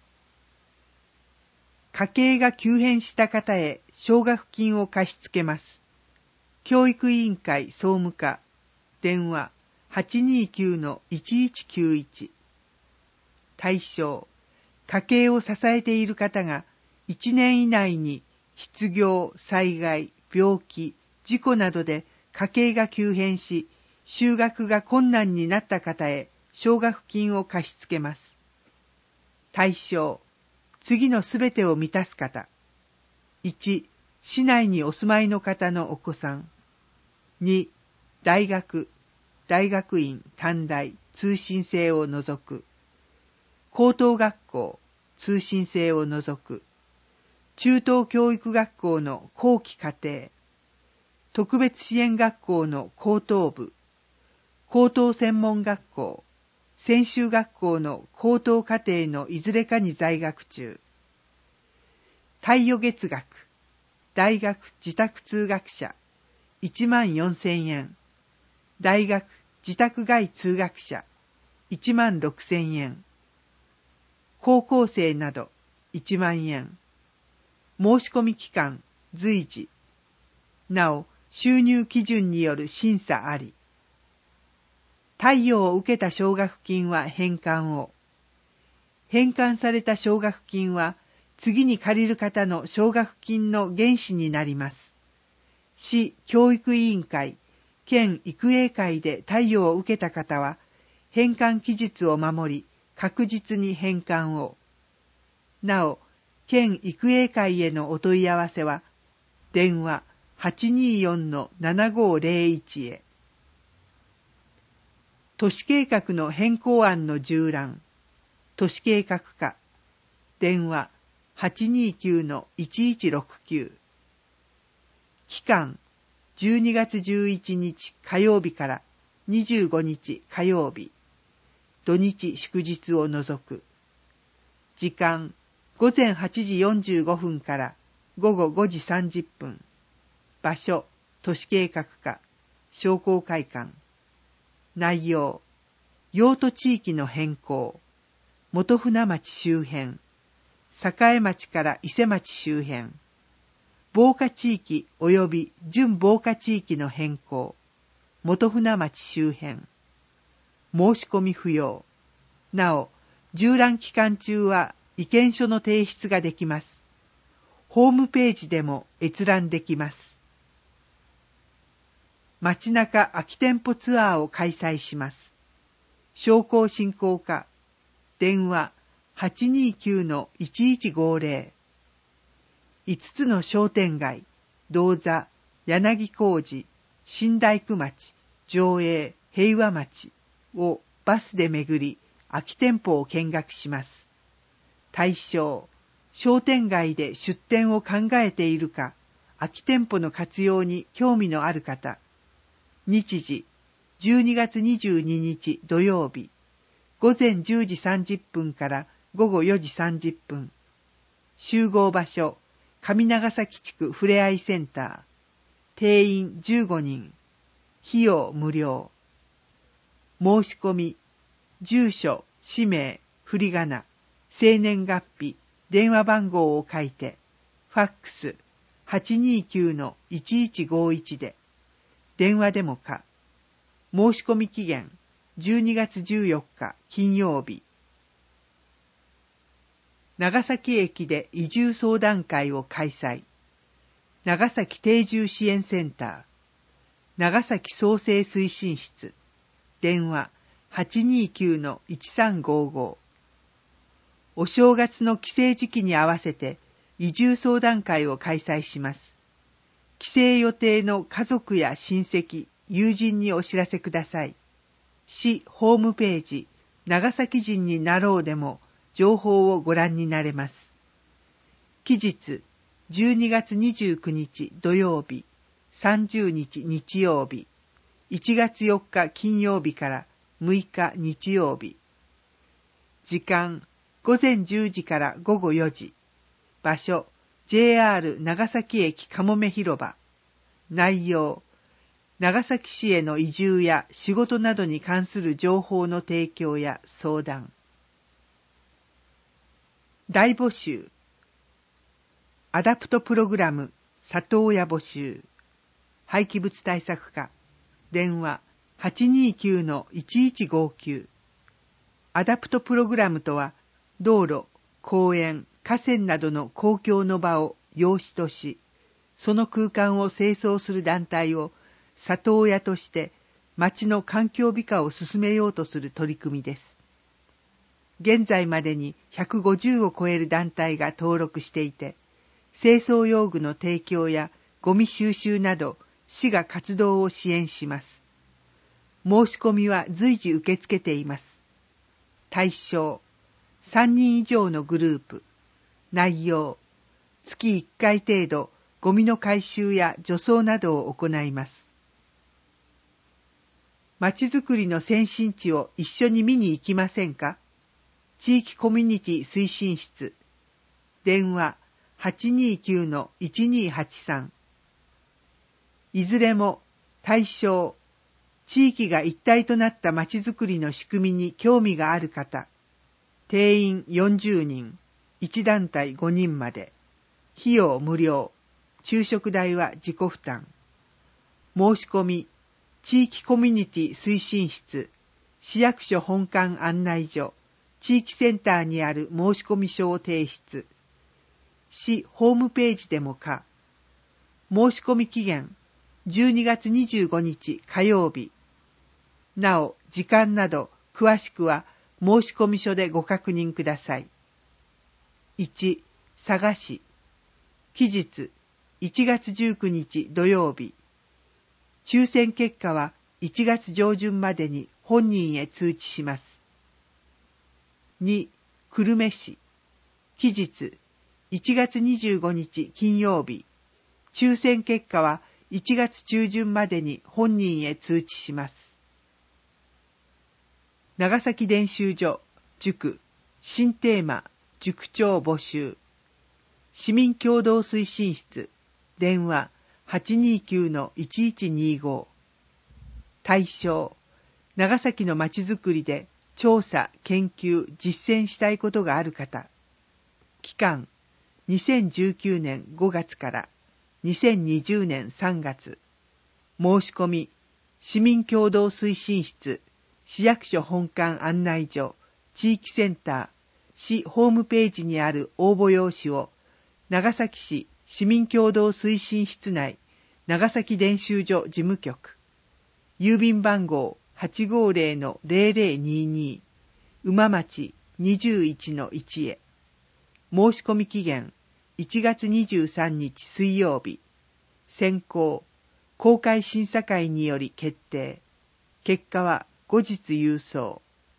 A: 家計が急変した方へ奨学金を貸し付けます。教育委員会総務課。電話 はちにーきゅうのいちいちきゅういち。対象、家計を支えている方がいちねん以内に失業、災害、病気、事故などで家計が急変し、就学が困難になった方へ奨学金を貸し付けます。対象、次のすべてを満たす方。いち、市内にお住まいの方のお子さん。に、大学、大学院、短大、通信制を除く。高等学校、通信制を除く。中等教育学校の後期課程。特別支援学校の高等部。高等専門学校。専修学校の高等課程のいずれかに在学中。貸与月額。大学自宅通学者。いちまんよんせんえん。大学自宅外通学者。いちまんろくせんえん。高校生などいちまんえん。申し込み期間随時。なお、収入基準による審査あり。貸与を受けた奨学金は返還を。返還された奨学金は、次に借りる方の奨学金の原資になります。市教育委員会、県育英会で貸与を受けた方は、返還期日を守り、確実に返還を。なお、県育英会へのお問い合わせは、電話 はちにーよんのななごーぜろいち へ。都市計画の変更案の縦覧。都市計画課。電話はちにーきゅうのいちいちろくきゅう。期間、じゅうにがつじゅういちにち火曜日からにじゅうごにち火曜日。土日祝日を除く。時間、ごぜんはちじよんじゅうごふんからごごごじさんじゅっぷん。場所、都市計画課、商工会館。内容、用途地域の変更。元船町周辺。栄町から伊勢町周辺。防火地域及び準防火地域の変更。元船町周辺。申し込み不要。なお、縦覧期間中は意見書の提出ができます。ホームページでも閲覧できます。街中空き店舗ツアーを開催します。商工振興課。電話 はちにーきゅうのいちいちごぜろ。いつつの商店街、銅座、柳小路、新大工町、条栄、平和町をバスで巡り、空き店舗を見学します。対象、商店街で出店を考えているか、空き店舗の活用に興味のある方。日時、じゅうにがつにじゅうににち土曜日、ごぜんじゅうじさんじゅっぷんからごごよじさんじゅっぷん。集合場所、上長崎地区ふれあいセンター。定員じゅうごにん。費用無料。申し込み、住所、氏名、振り仮名、生年月日、電話番号を書いて、ファックス はちにーきゅうのいちいちごいち で、電話でもか。申し込み期限、じゅうにがつじゅうよっか金曜日。長崎駅で移住相談会を開催。長崎定住支援センター。長崎創生推進室。電話 はちにーきゅうのいちさんごご。お正月の帰省時期に合わせて移住相談会を開催します。帰省予定の家族や親戚、友人にお知らせください。市ホームページ、長崎人になろうでも情報をご覧になれます。期日、じゅうにがつにじゅうくにち土曜日、さんじゅうにち日曜日、いちがつよっか金曜日からむいか日曜日。時間、ごぜんじゅうじからごごよじ。場所、ジェイアール 長崎駅かもめ広場。内容、長崎市への移住や仕事などに関する情報の提供や相談。大募集。アダプトプログラム里親募集。廃棄物対策課。電話 はちにーきゅうのいちいちごきゅう。アダプトプログラムとは、道路、公園、河川などの公共の場を要旨とし、その空間を清掃する団体を里親として町の環境美化を進めようとする取り組みです。現在までにひゃくごじゅうを超える団体が登録していて、清掃用具の提供やゴミ収集など市が活動を支援します。申し込みは随時受け付けています。対象、さんにん以上のグループ。内容、月いっかい程度ゴミの回収や除草などを行います。まちづくりの先進地を一緒に見に行きませんか？地域コミュニティ推進室。電話 はちにーきゅうのいちにーはちさん。いずれも対象、地域が一体となったまちづくりの仕組みに興味がある方。定員よんじゅうにん、いち団体ごにんまで。費用無料。昼食代は自己負担。申し込み、地域コミュニティ推進室、市役所本館案内所、地域センターにある申込書を提出。市ホームページでもか。申込期限、じゅうにがつにじゅうごにち火曜日。なお、時間など詳しくは申込書でご確認ください。いち、佐賀市。期日、いちがつじゅうくにち土曜日。抽選結果はいちがつ上旬までに本人へ通知します。に、久留米市。期日、 いちがつにじゅうごにち金曜日。抽選結果はいちがつ中旬までに本人へ通知します。長崎伝習所塾新テーマ塾長募集。市民共同推進室電話 はちにーきゅうのいちいちにーご。対象、長崎のまちづくりで調査、研究、実践したいことがある方。期間、にせんじゅうきゅうねんごがつからにせんにじゅうねんさんがつ。申し込み、市民共同推進室、市役所本館案内所、地域センター、市ホームページにある応募用紙を、長崎市市民共同推進室内、長崎伝習所事務局、郵便番号 はちごーぜろのぜろぜろにーにー、馬町 にじゅういちのいち へ。申し込み期限、いちがつにじゅうさんにち水曜日。選考、公開審査会により決定。結果は後日郵送。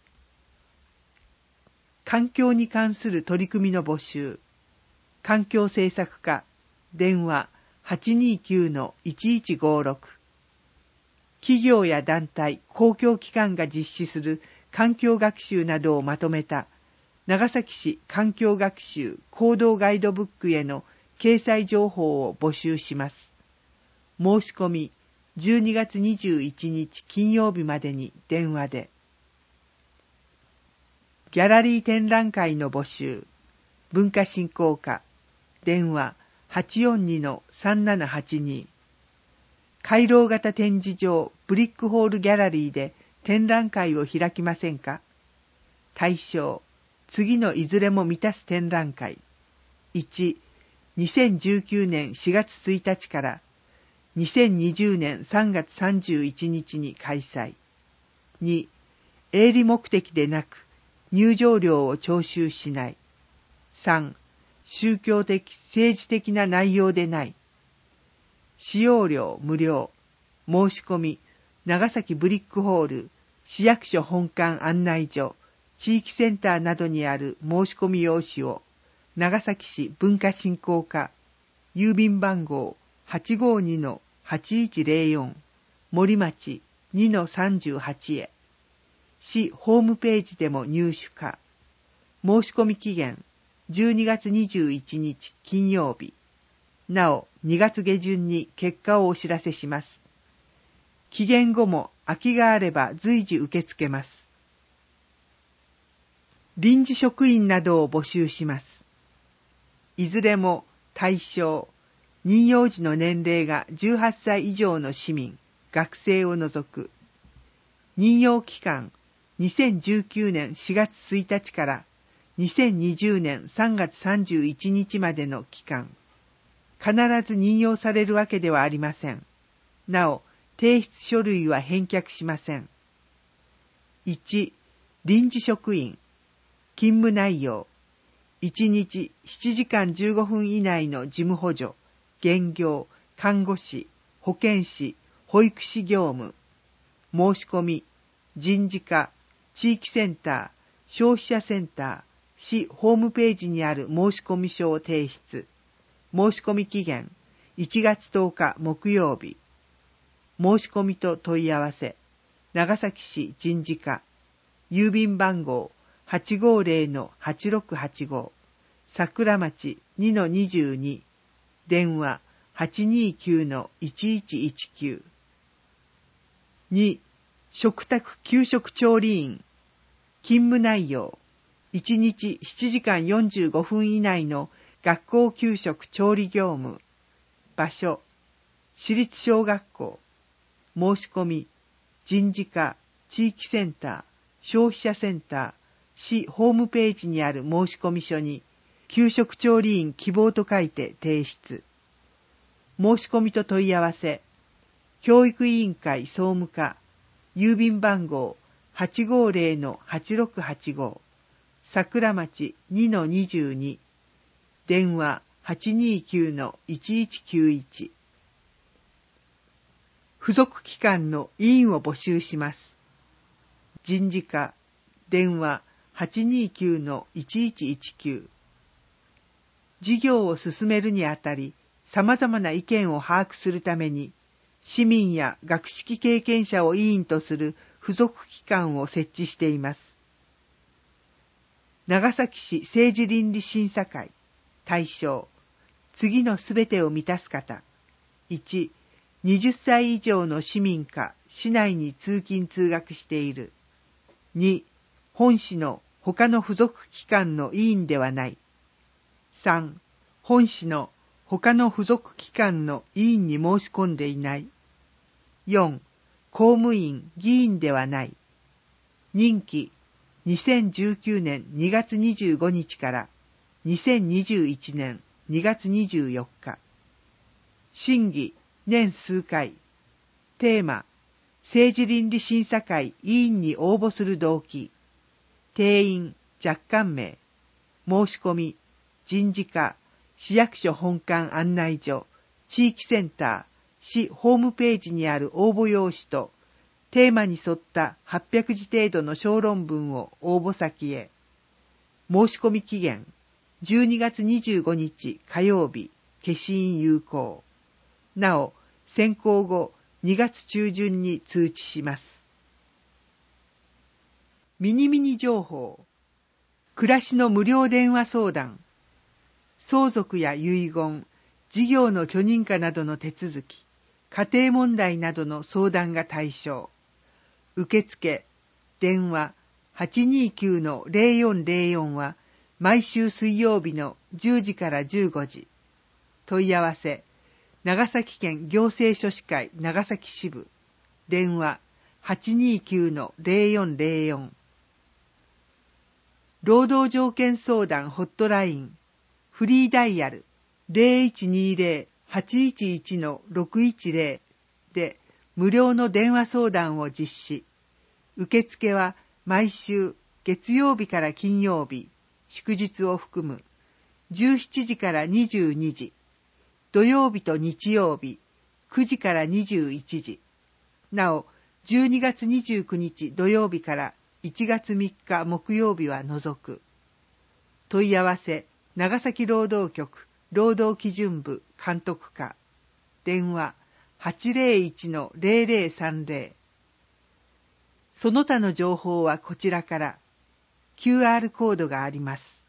A: 環境に関する取り組みの募集。環境政策課、電話 はちにーきゅうのいちいちごろく。企業や団体、公共機関が実施する環境学習などをまとめた長崎市環境学習行動ガイドブックへの掲載情報を募集します。申し込みじゅうにがつにじゅういちにち金曜日までに電話で。ギャラリー展覧会の募集。文化振興課、電話 はちよんにのさんななはちに。回廊型展示場ブリックホールギャラリーで展覧会を開きませんか。対象、次のいずれも満たす展覧会。いち、にせんじゅうきゅうねんしがつついたちからにせんにじゅうねんさんがつさんじゅういちにちに開催。に、営利目的でなく入場料を徴収しない。さん、宗教的、政治的な内容でない。使用料無料。申し込み、長崎ブリックホール、市役所本館案内所、地域センターなどにある申し込み用紙を、長崎市文化振興課、郵便番号 はちごーにのはちいちぜろよん、森町 にのさんじゅうはち へ。市ホームページでも入手可。申し込み期限、じゅうにがつにじゅういちにち金曜日。なお、にがつげじゅんに結果をお知らせします。期限後も空きがあれば随時受け付けます。臨時職員などを募集します。いずれも対象、任用時の年齢がじゅうはっさい以上の市民、学生を除く。任用期間、にせんじゅうきゅうねんしがつついたちからにせんにじゅうねんさんがつさんじゅういちにちまでの期間。必ず任用されるわけではありません。なお、提出書類は返却しません。いち、臨時職員。勤務内容。いちにちしちじかんじゅうごふん以内の事務補助、減業、看護師、保健師、保育士業務。申し込み、人事課、地域センター、消費者センター、市ホームページにある申込書を提出。申し込み期限、いちがつとおか木曜日。申し込みと問い合わせ、長崎市人事課、郵便番号 はちごーぜろのはちろくはちご、桜町 にのにじゅうに、電話 はちにーきゅうのいちいちいちきゅう。に、食卓給食調理員。勤務内容、いちにちしちじかんよんじゅうごふん以内の学校給食調理業務。場所、市立小学校。申し込み、人事課、地域センター、消費者センター、市ホームページにある申込書に、給食調理員希望と書いて提出。申し込みと問い合わせ、教育委員会総務課、郵便番号 はちごーぜろのはちろくはちご、桜町 にのにじゅうに、電話 はちにーきゅうのいちいちきゅういち。付属機関の委員を募集します。人事課、電話 はちにーきゅうのいちいちいちきゅう。 事業を進めるにあたり、様々な意見を把握するために、市民や学識経験者を委員とする付属機関を設置しています。長崎市政治倫理審査会対象、次のすべてを満たす方。いち、はたち以上の市民か市内に通勤通学している。に、本市の他の付属機関の委員ではない。さん、本市の他の付属機関の委員に申し込んでいない。よん、公務員、議員ではない。任期、にせんじゅうきゅうねんにがつにじゅうごにちからにせんにじゅういちねんにがつにじゅうよっか。審議、年数回。テーマ、政治倫理審査会委員に応募する動機。定員、若干名。申し込み、人事課、市役所本館案内所、地域センター、市ホームページにある応募用紙と、テーマに沿ったはっぴゃくじ程度の小論文を応募先へ。申し込み期限、じゅうにがつにじゅうごにち火曜日、消印有効。なお、選考後にがつちゅうじゅんに通知します。ミニミニ情報。暮らしの無料電話相談。相続や遺言、事業の許認可などの手続き、家庭問題などの相談が対象。受付、電話 はちにーきゅうのゼロよんゼロよん は毎週水曜日のじゅうじからじゅうごじ。問い合わせ、長崎県行政書士会長崎支部、電話 はちにーきゅうのゼロよんゼロよん。労働条件相談ホットライン、フリーダイヤル ゼロいちにゼロ はちいちいちのろくいちゼロ で無料の電話相談を実施。受付は毎週月曜日から金曜日、祝日を含むじゅうしちじからにじゅうにじ、土曜日と日曜日くじからにじゅういちじ、なおじゅうにがつにじゅうくにち土曜日からいちがつみっか木曜日は除く。問い合わせ、長崎労働局労働基準部監督課、電話 はちゼロいちのゼロゼロさんゼロ。その他の情報はこちらから キューアール コードがあります。